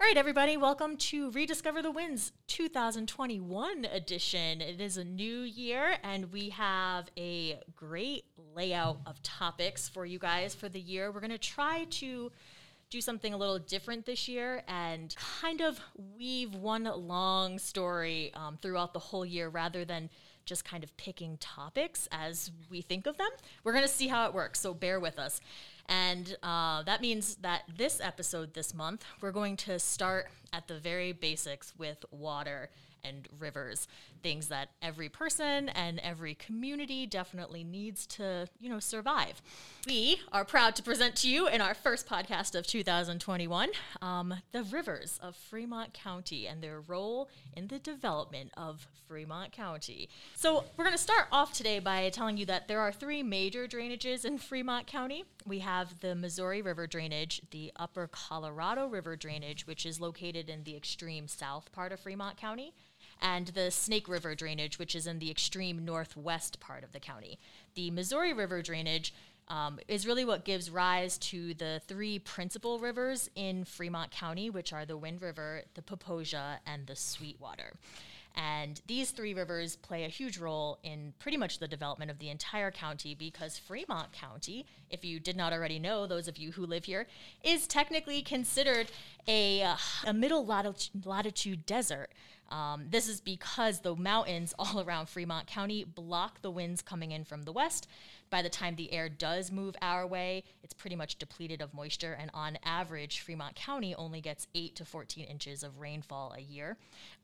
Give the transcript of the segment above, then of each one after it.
All right, everybody, welcome to Rediscover the Winds 2021 edition. It is a new year, and we have a great layout of topics for you guys for the year. We're going to try to do something a little different this year and kind of weave one long story throughout the whole year rather than just kind of picking topics as we think of them. We're going to see how it works, so bear with us. And that means that this episode this month, we're going to start at the very basics with water and rivers, things that every person and every community definitely needs to, survive. We are proud to present to you in our first podcast of 2021, the rivers of Fremont County and their role in the development of Fremont County. So we're going to start off today by telling you that there are three major drainages in Fremont County. We have the Missouri River drainage, the Upper Colorado River drainage, which is located in the extreme south part of Fremont County, and the Snake River drainage, which is in the extreme northwest part of the county. The Missouri River drainage is really what gives rise to the three principal rivers in Fremont County, which are the Wind River, the Poposia, and the Sweetwater. And these three rivers play a huge role in pretty much the development of the entire county because Fremont County, if you did not already know, those of you who live here, is technically considered a middle latitude desert. This is because the mountains all around Fremont County block the winds coming in from the west. By the time the air does move our way, it's pretty much depleted of moisture, and on average, Fremont County only gets 8 to 14 inches of rainfall a year.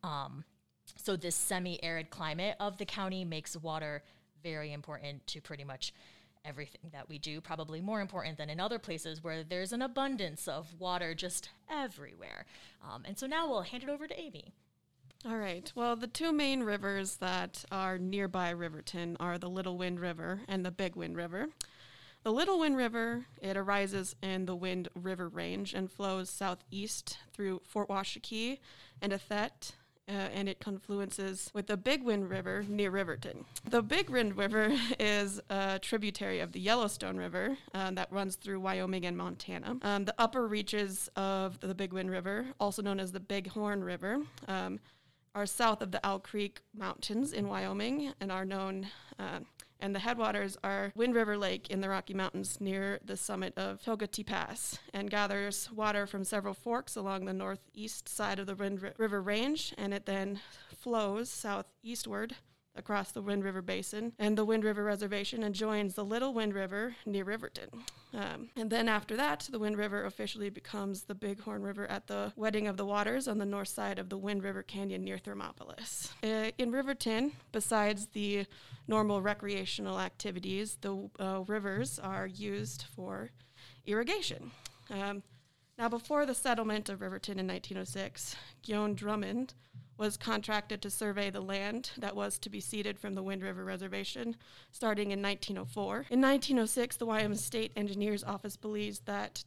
So this semi-arid climate of the county makes water very important to pretty much everything that we do, probably more important than in other places where there's an abundance of water just everywhere. And so now we'll hand it over to Amy. All right. Well, the two main rivers that are nearby Riverton are the Little Wind River and the Big Wind River. The Little Wind River, it arises in the Wind River Range and flows southeast through Fort Washakie and Ethet, and it confluences with the Big Wind River near Riverton. The Big Wind River is a tributary of the Yellowstone River that runs through Wyoming and Montana. The upper reaches of the Big Wind River, also known as the Bighorn River, are south of the Owl Creek Mountains in Wyoming and are known, and the headwaters are Wind River Lake in the Rocky Mountains near the summit of Togati Pass, and gathers water from several forks along the northeast side of the Wind River Range, and it then flows southeastward across the Wind River Basin and the Wind River Reservation and joins the Little Wind River near Riverton. And then after that, the Wind River officially becomes the Bighorn River at the Wedding of the Waters on the north side of the Wind River Canyon near Thermopolis. In Riverton, besides the normal recreational activities, the rivers are used for irrigation. Now, before the settlement of Riverton in 1906, Guillaume Drummond was contracted to survey the land that was to be ceded from the Wind River Reservation starting in 1904. In 1906, the Wyoming State Engineers Office believes that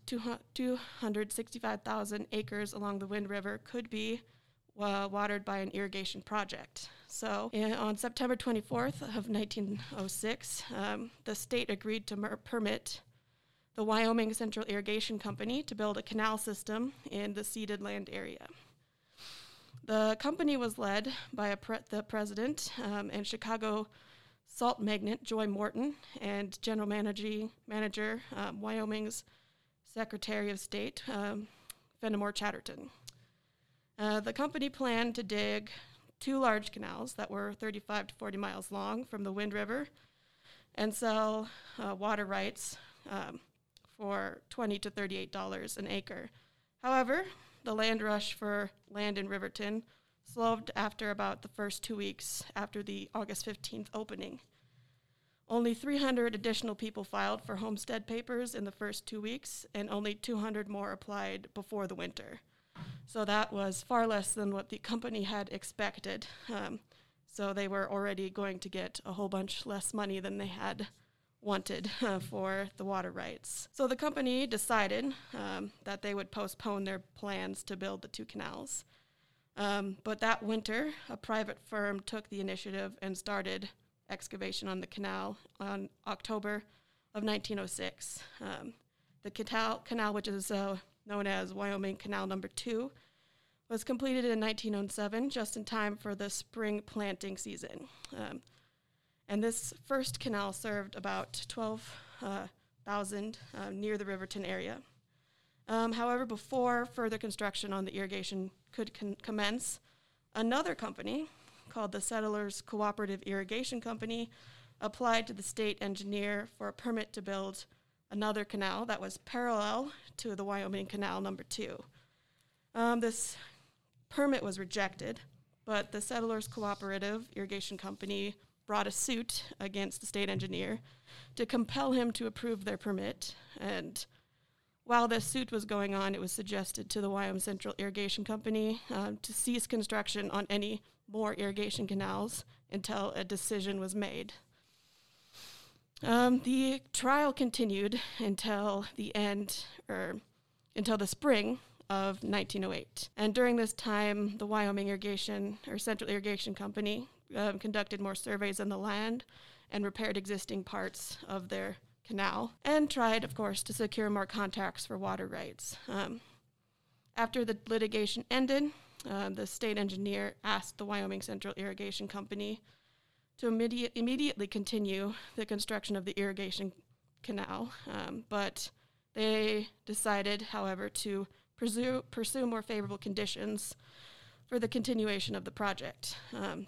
265,000 acres along the Wind River could be watered by an irrigation project. So on September 24th of 1906, the state agreed to permit the Wyoming Central Irrigation Company to build a canal system in the ceded land area. The company was led by the president and Chicago salt magnate Joy Morton and general manager Wyoming's Secretary of State Fenimore Chatterton. The company planned to dig two large canals that were 35 to 40 miles long from the Wind River and sell water rights for $20 to $38 an acre. However, the land rush for land in Riverton slowed after about the first 2 weeks after the August 15th opening. Only 300 additional people filed for homestead papers in the first 2 weeks, and only 200 more applied before the winter. So that was far less than what the company had expected. So they were already going to get a whole bunch less money than they had wanted for the water rights. So the company decided that they would postpone their plans to build the two canals. But that winter, a private firm took the initiative and started excavation on the canal on October of 1906. The canal, which is known as Wyoming Canal Number 2, was completed in 1907, just in time for the spring planting season. And this first canal served about 12,000 near the Riverton area. However, before further construction on the irrigation could commence, another company called the Settlers Cooperative Irrigation Company applied to the state engineer for a permit to build another canal that was parallel to the Wyoming Canal number 2. This permit was rejected, but the Settlers Cooperative Irrigation Company brought a suit against the state engineer to compel him to approve their permit. And while this suit was going on, it was suggested to the Wyoming Central Irrigation Company to cease construction on any more irrigation canals until a decision was made. The trial continued until the spring of 1908. And during this time, the Wyoming Central Irrigation Company conducted more surveys on the land and repaired existing parts of their canal, and tried, of course, to secure more contracts for water rights. After the litigation ended, the state engineer asked the Wyoming Central Irrigation Company to immediately continue the construction of the irrigation canal, but they decided, however, to pursue more favorable conditions for the continuation of the project.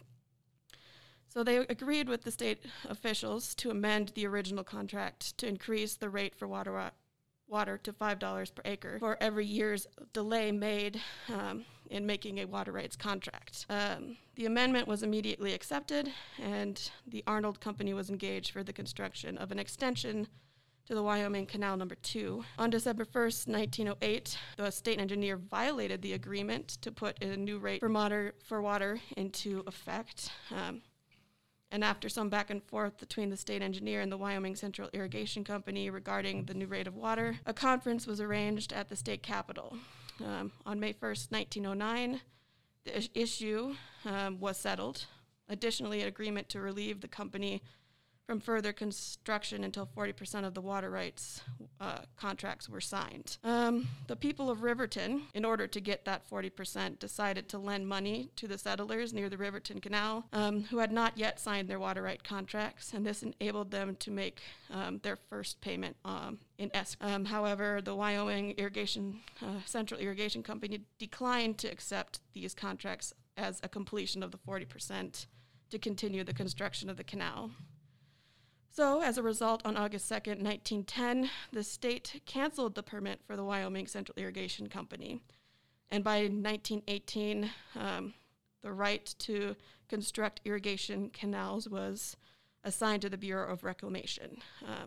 So they agreed with the state officials to amend the original contract to increase the rate for water to $5 per acre for every year's delay made in making a water rights contract. The amendment was immediately accepted, and the Arnold Company was engaged for the construction of an extension to the Wyoming Canal number 2. On December 1st, 1908, the state engineer violated the agreement to put a new rate for water into effect. And after some back and forth between the state engineer and the Wyoming Central Irrigation Company regarding the new rate of water, a conference was arranged at the state capitol. On May 1st, 1909, the issue was settled. Additionally, an agreement to relieve the company from further construction until 40% of the water rights contracts were signed. The people of Riverton, in order to get that 40%, decided to lend money to the settlers near the Riverton Canal, who had not yet signed their water right contracts, and this enabled them to make their first payment in escrow. However, the Wyoming Central Irrigation Company declined to accept these contracts as a completion of the 40% to continue the construction of the canal. So, as a result, on August 2nd, 1910, the state canceled the permit for the Wyoming Central Irrigation Company. And by 1918, the right to construct irrigation canals was assigned to the Bureau of Reclamation.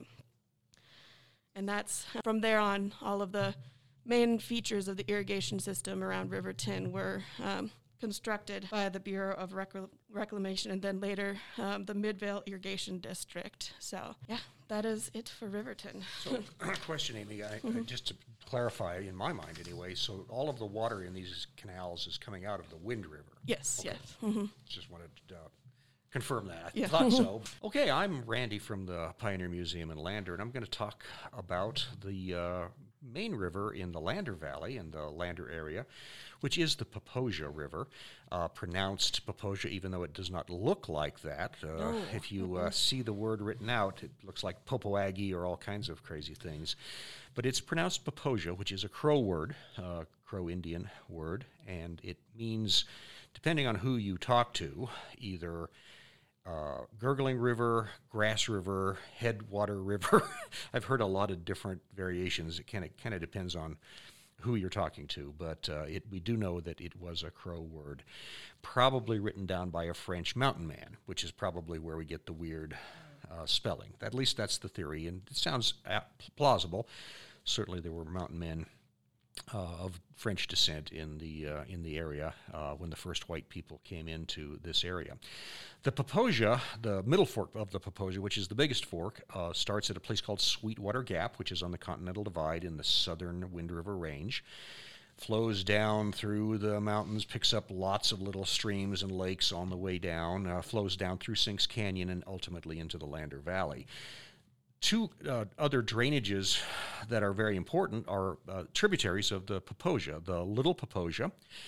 And that's, from there on, all of the main features of the irrigation system around Riverton were constructed by the Bureau of Reclamation, and then later the Midvale Irrigation District. So, yeah, that is it for Riverton. So, question, Amy, just to clarify, in my mind anyway, so all of the water in these canals is coming out of the Wind River? Yes, okay. yes. Mm-hmm. Just wanted to confirm that. Yeah. I thought so. Okay, I'm Randy from the Pioneer Museum in Lander, and I'm going to talk about the main river in the Lander Valley, in the Lander area, which is the Poposia River, pronounced Poposia, even though it does not look like that. If you see the word written out, it looks like Popoaggie or all kinds of crazy things. But it's pronounced Poposia, which is a Crow word, Crow Indian word, and it means, depending on who you talk to, either gurgling river, grass river, headwater river. I've heard a lot of different variations. It kind of depends on who you're talking to, but we do know that it was a Crow word, probably written down by a French mountain man, which is probably where we get the weird spelling. At least that's the theory, and it sounds plausible. Certainly there were mountain men of French descent in the area when the first white people came into this area. The Poposia, the middle fork of the Poposia, which is the biggest fork, starts at a place called Sweetwater Gap, which is on the Continental Divide in the southern Wind River Range, flows down through the mountains, picks up lots of little streams and lakes on the way down, flows down through Sinks Canyon and ultimately into the Lander Valley. Two other drainages that are very important are tributaries of the Poposia. The Little Poposia,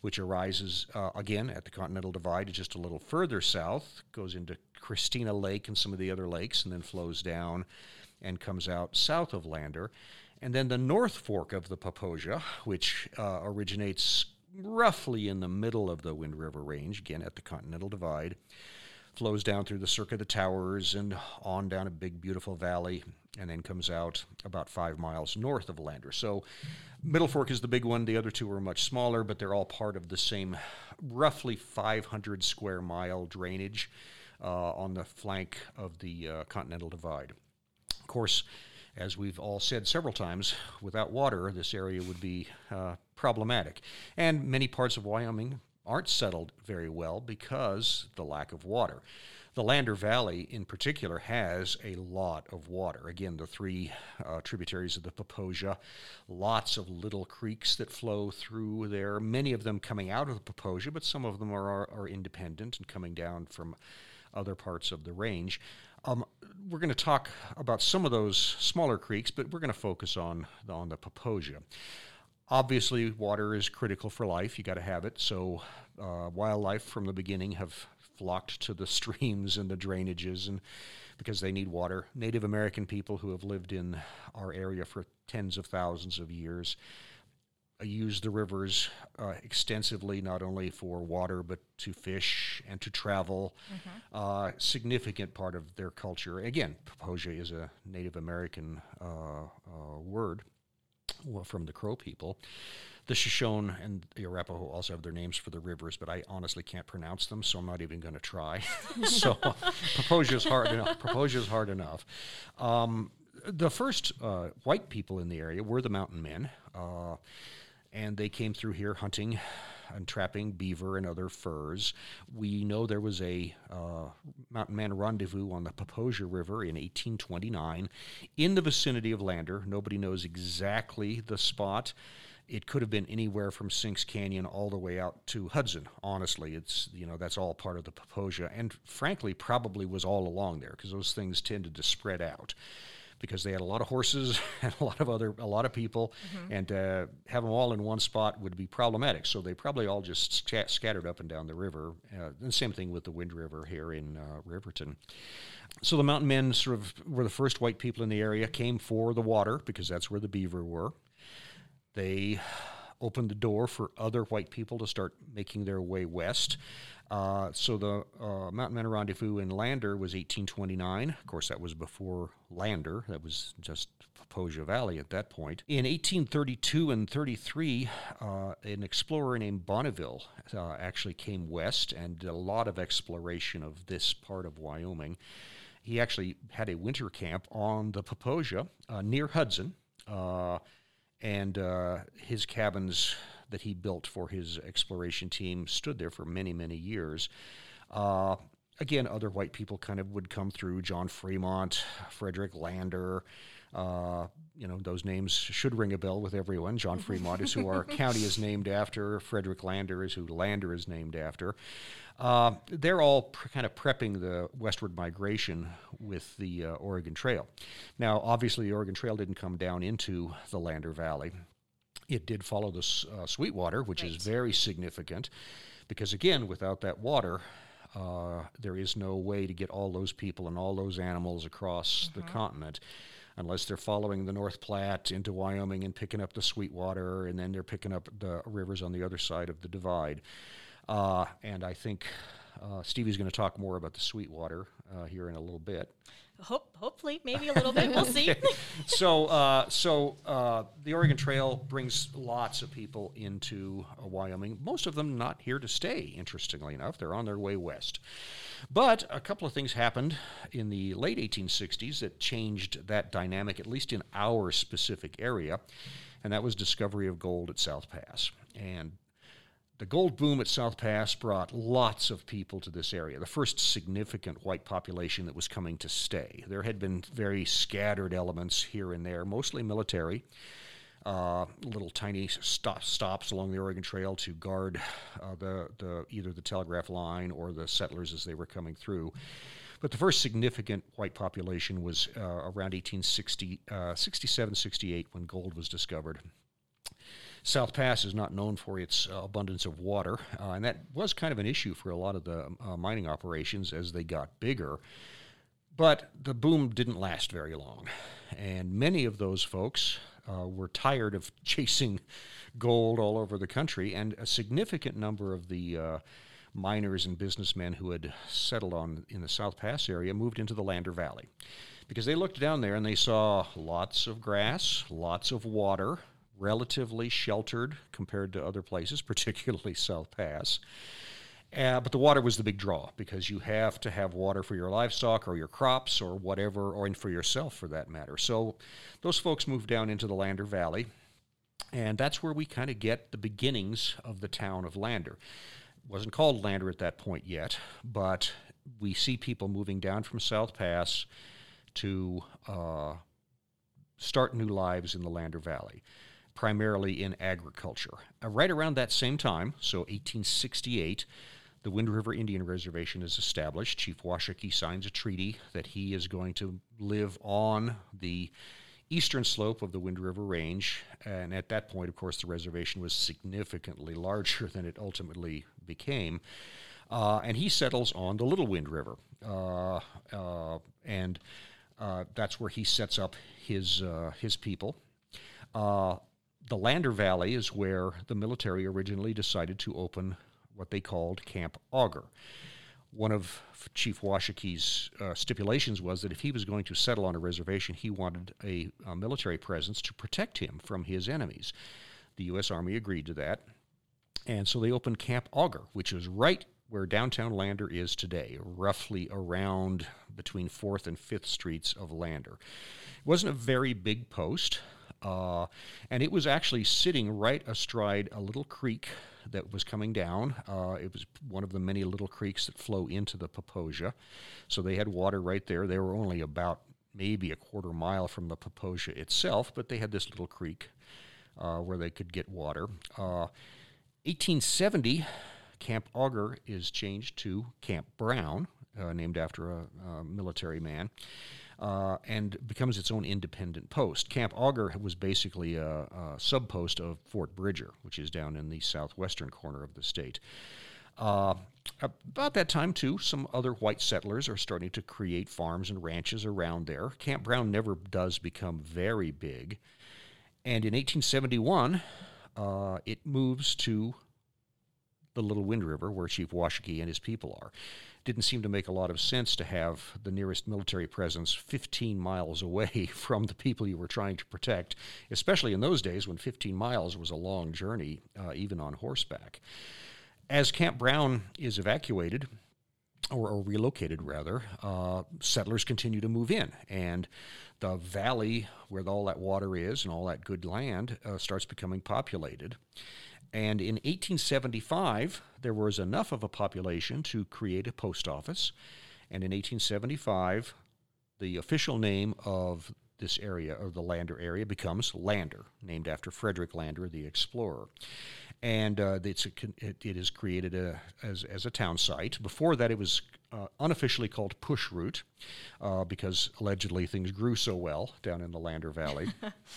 which arises again at the Continental Divide, just a little further south, goes into Christina Lake and some of the other lakes, and then flows down and comes out south of Lander. And then the North Fork of the Poposia, which originates roughly in the middle of the Wind River Range, again at the Continental Divide, flows down through the Cirque of the Towers and on down a big, beautiful valley, and then comes out about 5 miles north of Lander. So Middle Fork is the big one. The other two are much smaller, but they're all part of the same roughly 500 square mile drainage on the flank of the Continental Divide. Of course, as we've all said several times, without water, this area would be problematic. And many parts of Wyoming aren't settled very well because the lack of water. The Lander Valley, in particular, has a lot of water. Again, the 3 tributaries of the Poposia, lots of little creeks that flow through there, many of them coming out of the Poposia, but some of them are independent and coming down from other parts of the range. We're going to talk about some of those smaller creeks, but we're going to focus on the Poposia. Obviously, water is critical for life. You got to have it. So wildlife from the beginning have flocked to the streams and the drainages, and because they need water. Native American people who have lived in our area for tens of thousands of years use the rivers extensively, not only for water, but to fish and to travel. Significant part of their culture. Again, Poposia is a Native American word from the Crow people. The Shoshone and the Arapaho also have their names for the rivers, but I honestly can't pronounce them, so I'm not even going to try. So Poposia is hard enough. Poposia is hard enough. The first white people in the area were the Mountain Men, and they came through here hunting and trapping beaver and other furs. We know there was a Mountain Man rendezvous on the Poposia River in 1829 in the vicinity of Lander. Nobody knows exactly the spot. It could have been anywhere from Sinks Canyon all the way out to Hudson. Honestly, it's, that's all part of the Poposia, and frankly, probably was all along there because those things tended to spread out because they had a lot of horses and a lot of people, and have them all in one spot would be problematic. So they probably all just scattered up and down the river. The same thing with the Wind River here in Riverton. So the Mountain Men sort of were the first white people in the area, came for the water because that's where the beaver were. They opened the door for other white people to start making their way west. So the Mountain Men Rendezvous in Lander was 1829. Of course, that was before Lander. That was just Poposia Valley at that point. In 1832 and 33, an explorer named Bonneville actually came west and did a lot of exploration of this part of Wyoming. He actually had a winter camp on the Poposia near Hudson, and his cabins that he built for his exploration team stood there for many, many years. Again, other white people kind of would come through. John Fremont, Frederick Lander. Those names should ring a bell with everyone. John Fremont is who our county is named after. Frederick Lander is who Lander is named after. They're all kind of prepping the westward migration with the Oregon Trail. Now, obviously, the Oregon Trail didn't come down into the Lander Valley. It did follow the Sweetwater, which is very significant because, again, without that water, there is no way to get all those people and all those animals across the continent unless they're following the North Platte into Wyoming and picking up the Sweetwater, and then they're picking up the rivers on the other side of the divide. And I think Stevie's going to talk more about the Sweetwater here in a little bit. Hopefully, maybe a little bit. We'll see. So the Oregon Trail brings lots of people into Wyoming. Most of them not here to stay, interestingly enough. They're on their way west. But a couple of things happened in the late 1860s that changed that dynamic, at least in our specific area, and that was discovery of gold at South Pass. And the gold boom at South Pass brought lots of people to this area, the first significant white population that was coming to stay. There had been very scattered elements here and there, mostly military, little tiny stops along the Oregon Trail to guard either the telegraph line or the settlers as they were coming through. But the first significant white population was around 1867, 68 when gold was discovered. South Pass is not known for its abundance of water, and that was kind of an issue for a lot of the mining operations as they got bigger. But the boom didn't last very long, and many of those folks were tired of chasing gold all over the country, and a significant number of the miners and businessmen who had settled in the South Pass area moved into the Lander Valley, because they looked down there and they saw lots of grass, lots of water, relatively sheltered compared to other places, particularly South Pass. But the water was the big draw, because you have to have water for your livestock or your crops or whatever, or for yourself for that matter. So those folks moved down into the Lander Valley, and that's where we kind of get the beginnings of the town of Lander. It wasn't called Lander at that point yet, but we see people moving down from South Pass to start new lives in the Lander Valley, primarily in agriculture. Right around that same time, so 1868, the Wind River Indian Reservation is established. Chief Washakie signs a treaty that he is going to live on the eastern slope of the Wind River Range, and at that point, of course, the reservation was significantly larger than it ultimately became, and he settles on the Little Wind River, and that's where he sets up his people. The Lander Valley is where the military originally decided to open what they called Camp Auger. One of Chief Washakie's stipulations was that if he was going to settle on a reservation, he wanted a military presence to protect him from his enemies. The U.S. Army agreed to that, and so they opened Camp Auger, which is right where downtown Lander is today, roughly around between 4th and 5th Streets of Lander. It wasn't a very big post, and it was actually sitting right astride a little creek that was coming down. It was one of the many little creeks that flow into the Poposia, so they had water right there. They were only about maybe a quarter mile from the Poposia itself, but they had this little creek where they could get water. 1870, Camp Auger is changed to Camp Brown, named after a military man, and becomes its own independent post. Camp Auger was basically a sub-post of Fort Bridger, which is down in the southwestern corner of the state. About that time, too, some other white settlers are starting to create farms and ranches around there. Camp Brown never does become very big, and in 1871, it moves to the Little Wind River, where Chief Washakie and his people are. Didn't seem to make a lot of sense to have the nearest military presence 15 miles away from the people you were trying to protect, especially in those days when 15 miles was a long journey, even on horseback. As Camp Brown is evacuated, or relocated rather, settlers continue to move in, and the valley where all that water is and all that good land starts becoming populated. And in 1875, there was enough of a population to create a post office. And in 1875, the official name of this area, or the Lander area, becomes Lander, named after Frederick Lander, the explorer. And it is created as a town site. Before that, it was unofficially called Push Root, because allegedly things grew so well down in the Lander Valley.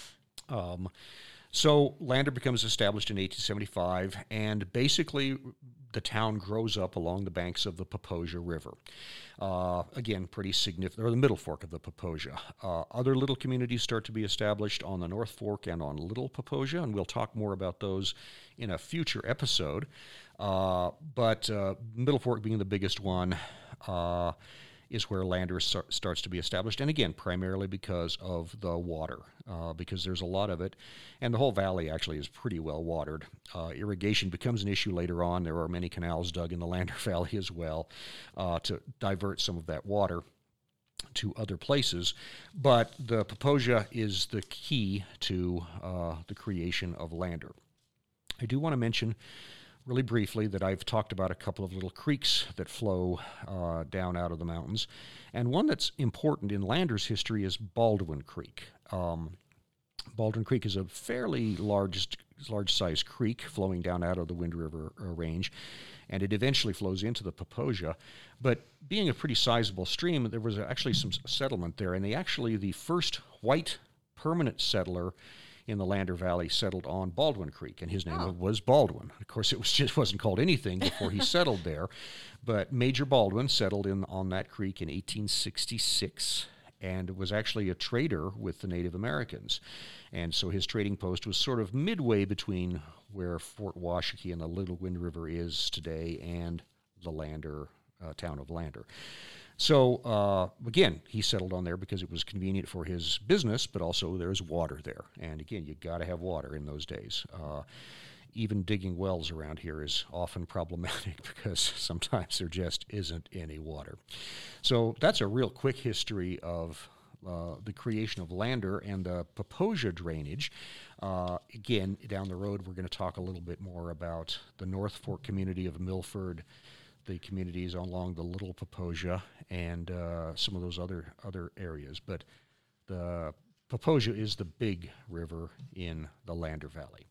So Lander becomes established in 1875, and basically the town grows up along the banks of the Poposia River. Again, pretty significant, or the Middle Fork of the Poposia. Other little communities start to be established on the North Fork and on Little Poposia, and we'll talk more about those in a future episode. But Middle Fork being the biggest one, is where Lander starts to be established, and again, primarily because of the water, because there's a lot of it, and the whole valley actually is pretty well watered. Irrigation becomes an issue later on. There are many canals dug in the Lander Valley as well to divert some of that water to other places, but the Poposia is the key to the creation of Lander. I do want to mention really briefly that I've talked about a couple of little creeks that flow down out of the mountains, and one that's important in Lander's history is Baldwin Creek. Baldwin Creek is a fairly large-sized creek flowing down out of the Wind River Range, and it eventually flows into the Poposia. But being a pretty sizable stream, there was actually some settlement there, and the first white permanent settler in the Lander Valley settled on Baldwin Creek, and his name was Baldwin. Of course, wasn't called anything before he settled there, but Major Baldwin settled on that creek in 1866 and was actually a trader with the Native Americans. And so his trading post was sort of midway between where Fort Washakie and the Little Wind River is today and the Lander, town of Lander. So, again, he settled on there because it was convenient for his business, but also there's water there. And again, you got to have water in those days. Even digging wells around here is often problematic because sometimes there just isn't any water. So that's a real quick history of the creation of Lander and the Poposia drainage. Again, down the road, we're going to talk a little bit more about the North Fork community of Milford, the communities along the Little Poposia, and some of those other areas. But the Poposia is the big river in the Lander Valley.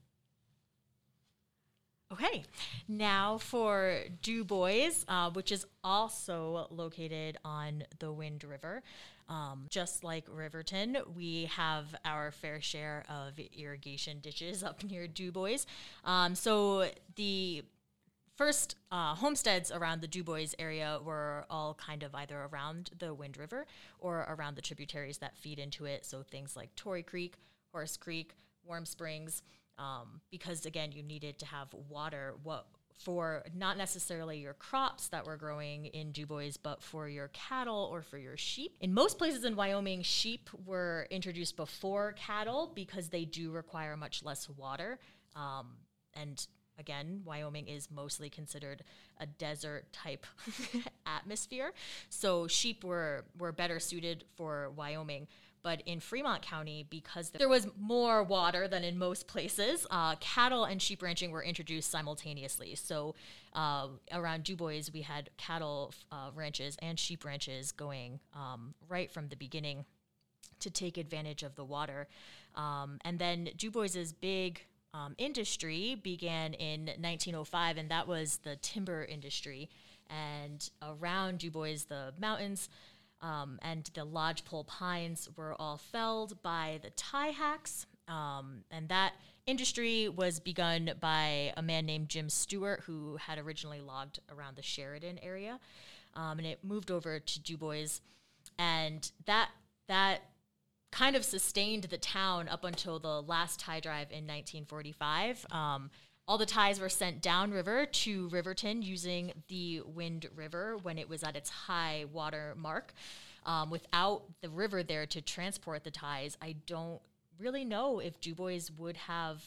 Okay, now for DuBois, which is also located on the Wind River. Just like Riverton, we have our fair share of irrigation ditches up near DuBois. So the first homesteads around the DuBois area were all kind of either around the Wind River or around the tributaries that feed into it. So things like Torrey Creek, Horse Creek, Warm Springs, because again, you needed to have water for not necessarily your crops that were growing in DuBois, but for your cattle or for your sheep. In most places in Wyoming, sheep were introduced before cattle because they do require much less water. And again, Wyoming is mostly considered a desert type atmosphere. So sheep were better suited for Wyoming. But in Fremont County, because there was more water than in most places, cattle and sheep ranching were introduced simultaneously. So around DuBois, we had cattle ranches and sheep ranches going right from the beginning to take advantage of the water. And then DuBois's big industry began in 1905, and that was the timber industry. And around DuBois, the mountains and the lodgepole pines were all felled by the tie hacks. And that industry was begun by a man named Jim Stewart, who had originally logged around the Sheridan area. And it moved over to DuBois. And that kind of sustained the town up until the last tie drive in 1945. All the ties were sent downriver to Riverton using the Wind River when it was at its high water mark. Without the river there to transport the ties, I don't really know if DuBois would have,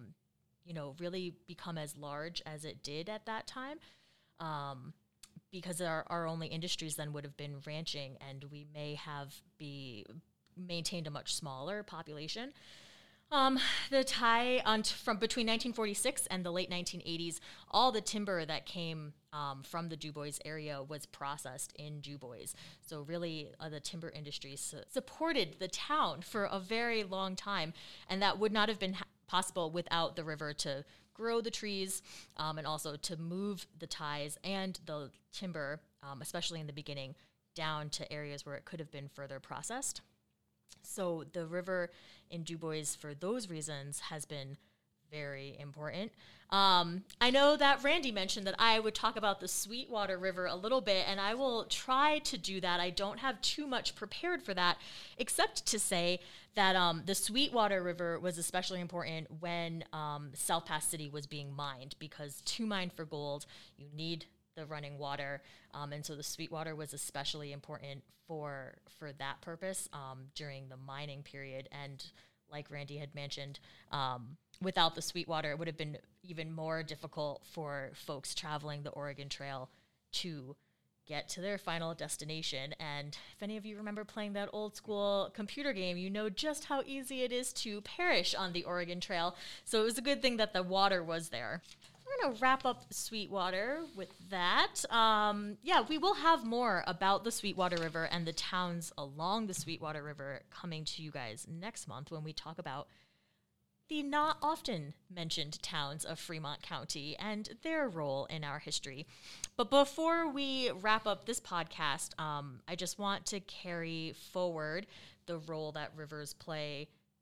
really become as large as it did at that time. Because our only industries then would have been ranching, and we may have maintained a much smaller population. The tie from between 1946 and the late 1980s, all the timber that came from the DuBois area was processed in DuBois. So really, the timber industry supported the town for a very long time, and that would not have been possible without the river to grow the trees and also to move the ties and the timber, especially in the beginning, down to areas where it could have been further processed. So the river in DuBois, for those reasons, has been very important. I know that Randy mentioned that I would talk about the Sweetwater River a little bit, and I will try to do that. I don't have too much prepared for that, except to say that the Sweetwater River was especially important when South Pass City was being mined, because to mine for gold, you need the running water, and so the Sweetwater was especially important for that purpose during the mining period. And like Randy had mentioned, without the Sweetwater, it would have been even more difficult for folks traveling the Oregon Trail to get to their final destination. And if any of you remember playing that old school computer game, you know just how easy it is to perish on the Oregon Trail. So it was a good thing that the water was there. We're going to wrap up Sweetwater with that. We will have more about the Sweetwater River and the towns along the Sweetwater River coming to you guys next month when we talk about the not often mentioned towns of Fremont County and their role in our history. But before we wrap up this podcast, I just want to carry forward the role that rivers play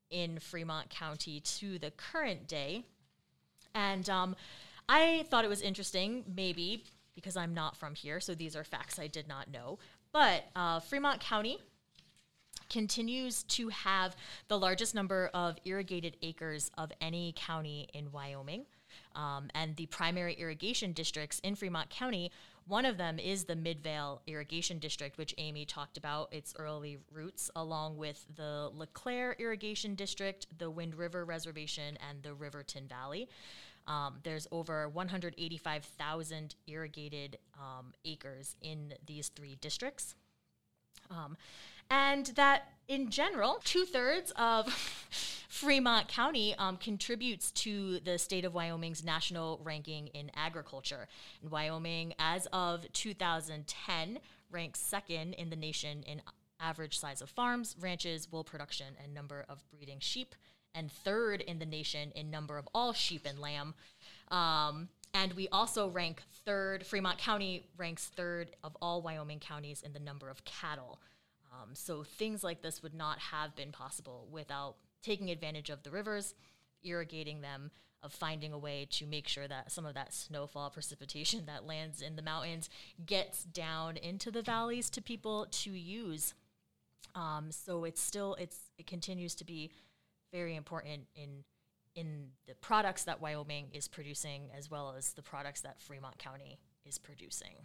in Fremont County to the current day. And I thought it was interesting, maybe because I'm not from here, so these are facts I did not know. But Fremont County continues to have the largest number of irrigated acres of any county in Wyoming. And the primary irrigation districts in Fremont County, one of them is the Midvale Irrigation District, which Amy talked about its early roots, along with the LeClaire Irrigation District, the Wind River Reservation, and the Riverton Valley. There's over 185,000 irrigated acres in these three districts. And that, in general, 2/3 of Fremont County contributes to the state of Wyoming's national ranking in agriculture. And Wyoming, as of 2010, ranks second in the nation in average size of farms, ranches, wool production, and number of breeding sheep, and third in the nation in number of all sheep and lamb. And we also rank third, Fremont County ranks third of all Wyoming counties in the number of cattle. So things like this would not have been possible without taking advantage of the rivers, irrigating them, of finding a way to make sure that some of that snowfall precipitation that lands in the mountains gets down into the valleys to people to use. So it continues to be very important in the products that Wyoming is producing, as well as the products that Fremont County is producing.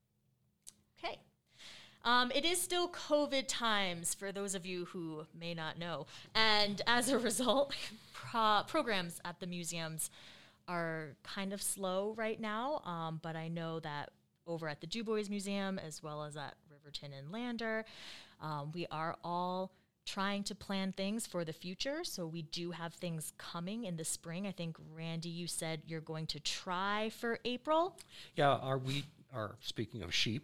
Okay. It is still COVID times, for those of you who may not know. And as a result, programs at the museums are kind of slow right now. But I know that over at the Du Bois Museum, as well as at Riverton and Lander, we are all trying to plan things for the future. So we do have things coming in the spring. I think, Randy, you said you're going to try for April. Yeah, speaking of sheep,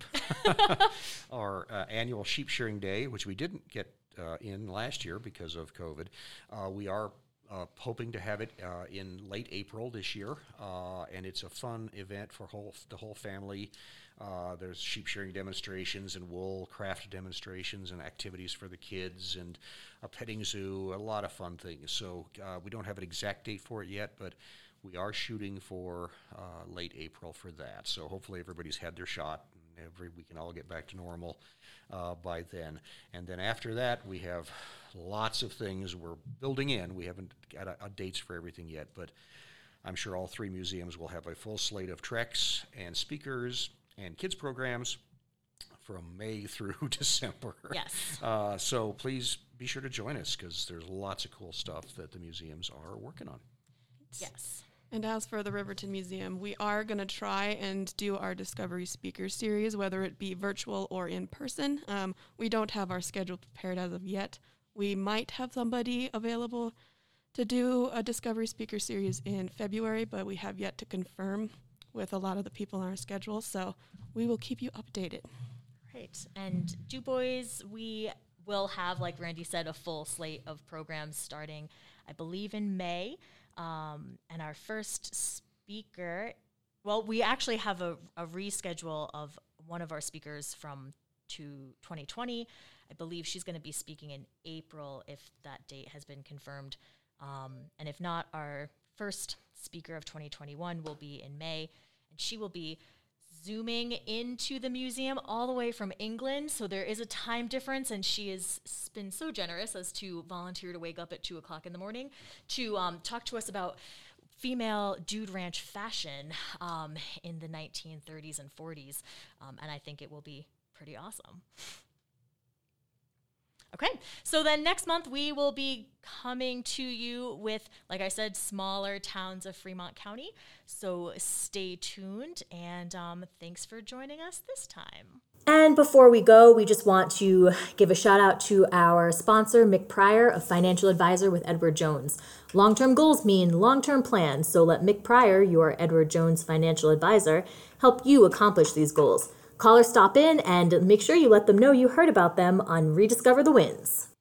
our annual sheep shearing day, which we didn't get in last year because of COVID, we are hoping to have it in late April this year, and it's a fun event for the whole family. There's sheep shearing demonstrations and wool craft demonstrations and activities for the kids and a petting zoo, a lot of fun things. So we don't have an exact date for it yet, but we are shooting for late April for that. So hopefully everybody's had their shot and we can all get back to normal by then. And then after that, we have lots of things we're building in. We haven't got dates for everything yet, but I'm sure all three museums will have a full slate of treks and speakers and kids programs from May through December. Yes. So please be sure to join us, because there's lots of cool stuff that the museums are working on. Yes. And as for the Riverton Museum, we are going to try and do our Discovery Speaker Series, whether it be virtual or in person. We don't have our schedule prepared as of yet. We might have somebody available to do a Discovery Speaker Series in February, but we have yet to confirm with a lot of the people on our schedule, so we will keep you updated. Right. And Du Bois, we will have, like Randy said, a full slate of programs starting, I believe, in May. And our first speaker, well, we actually have a reschedule of one of our speakers from 2020. I believe she's going to be speaking in April if that date has been confirmed. And if not, our first speaker of 2021 will be in May, and she will be Zooming into the museum all the way from England. So there is a time difference, and she has been so generous as to volunteer to wake up at 2 o'clock in the morning to talk to us about female dude ranch fashion in the 1930s and 40s. And I think it will be pretty awesome. Okay, so then next month we will be coming to you with, like I said, smaller towns of Fremont County. So stay tuned, and thanks for joining us this time. And before we go, we just want to give a shout out to our sponsor, Mick Pryor, a financial advisor with Edward Jones. Long-term goals mean long-term plans, so let Mick Pryor, your Edward Jones financial advisor, help you accomplish these goals. Call or stop in and make sure you let them know you heard about them on Rediscover the Wins.